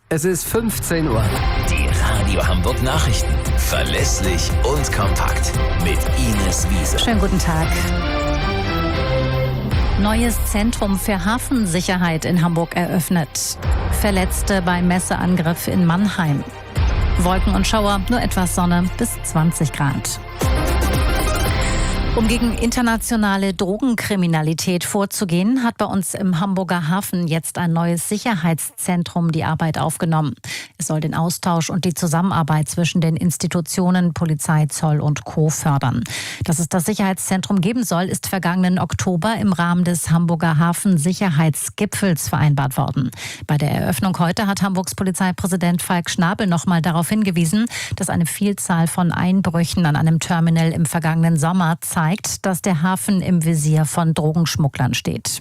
Es ist 15 Uhr. Die Radio Hamburg Nachrichten. Verlässlich und kompakt. Mit Ines Wiese. Schönen guten Tag. Neues Zentrum für Hafensicherheit in Hamburg eröffnet. Verletzte beim Messerangriff in Mannheim. Wolken und Schauer, nur etwas Sonne bis 20 Grad. Um gegen internationale Drogenkriminalität vorzugehen, hat bei uns im Hamburger Hafen jetzt ein neues Sicherheitszentrum die Arbeit aufgenommen. Es soll den Austausch und die Zusammenarbeit zwischen den Institutionen Polizei, Zoll und Co. fördern. Dass es das Sicherheitszentrum geben soll, ist vergangenen Oktober im Rahmen des Hamburger Hafen-Sicherheitsgipfels vereinbart worden. Bei der Eröffnung heute hat Hamburgs Polizeipräsident Falk Schnabel nochmal darauf hingewiesen, dass eine Vielzahl von Einbrüchen an einem Terminal im vergangenen Sommer zeigt, dass der Hafen im Visier von Drogenschmugglern steht.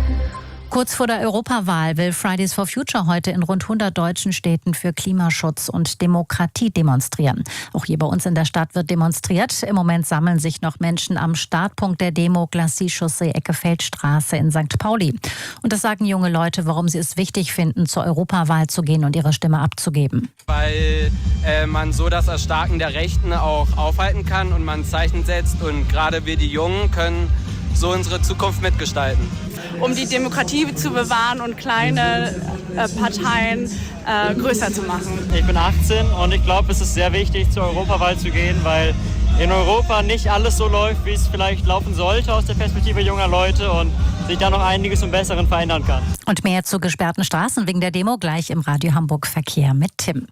Kurz vor der Europawahl will Fridays for Future heute in rund 100 deutschen Städten für Klimaschutz und Demokratie demonstrieren. Auch hier bei uns in der Stadt wird demonstriert. Im Moment sammeln sich noch Menschen am Startpunkt der Demo Glacis-Chaussee Ecke Feldstraße in St. Pauli. Und das sagen junge Leute, warum sie es wichtig finden, zur Europawahl zu gehen und ihre Stimme abzugeben. Weil man so das Erstarken der Rechten auch aufhalten kann und man Zeichen setzt. Und gerade wir, die Jungen, können so unsere Zukunft mitgestalten. Um die Demokratie zu bewahren und kleine Parteien größer zu machen. Ich bin 18 und ich glaube, es ist sehr wichtig, zur Europawahl zu gehen, weil in Europa nicht alles so läuft, wie es vielleicht laufen sollte aus der Perspektive junger Leute und sich da noch einiges zum Besseren verändern kann. Und mehr zu gesperrten Straßen wegen der Demo gleich im Radio Hamburg Verkehr mit Tim.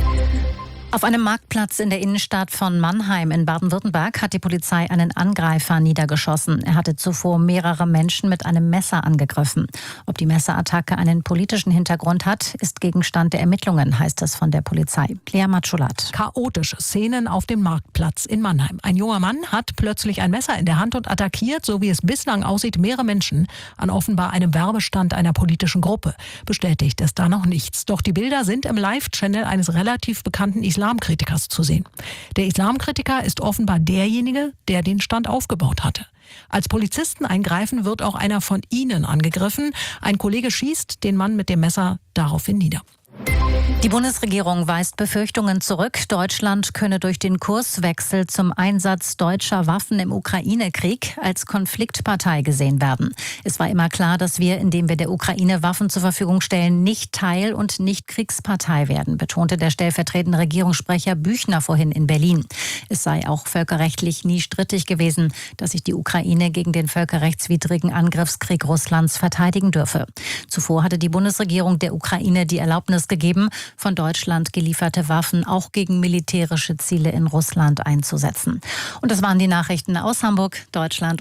Auf einem Marktplatz in der Innenstadt von Mannheim in Baden-Württemberg hat die Polizei einen Angreifer niedergeschossen. Er hatte zuvor mehrere Menschen mit einem Messer angegriffen. Ob die Messerattacke einen politischen Hintergrund hat, ist Gegenstand der Ermittlungen, heißt es von der Polizei. Lea Matschulat. Chaotische Szenen auf dem Marktplatz in Mannheim. Ein junger Mann hat plötzlich ein Messer in der Hand und attackiert, so wie es bislang aussieht, mehrere Menschen an offenbar einem Werbestand einer politischen Gruppe. Bestätigt ist da noch nichts. Doch die Bilder sind im Live-Channel eines relativ bekannten Islamkritikers zu sehen. Der Islamkritiker ist offenbar derjenige, der den Stand aufgebaut hatte. Als Polizisten eingreifen, wird auch einer von ihnen angegriffen. Ein Kollege schießt den Mann mit dem Messer daraufhin nieder. Die Bundesregierung weist Befürchtungen zurück, Deutschland könne durch den Kurswechsel zum Einsatz deutscher Waffen im Ukraine-Krieg als Konfliktpartei gesehen werden. Es war immer klar, dass wir, indem wir der Ukraine Waffen zur Verfügung stellen, nicht Teil- und nicht Kriegspartei werden, betonte der stellvertretende Regierungssprecher Büchner vorhin in Berlin. Es sei auch völkerrechtlich nie strittig gewesen, dass sich die Ukraine gegen den völkerrechtswidrigen Angriffskrieg Russlands verteidigen dürfe. Zuvor hatte die Bundesregierung der Ukraine die Erlaubnis gegeben, von Deutschland gelieferte Waffen auch gegen militärische Ziele in Russland einzusetzen. Und das waren die Nachrichten aus Hamburg, Deutschland und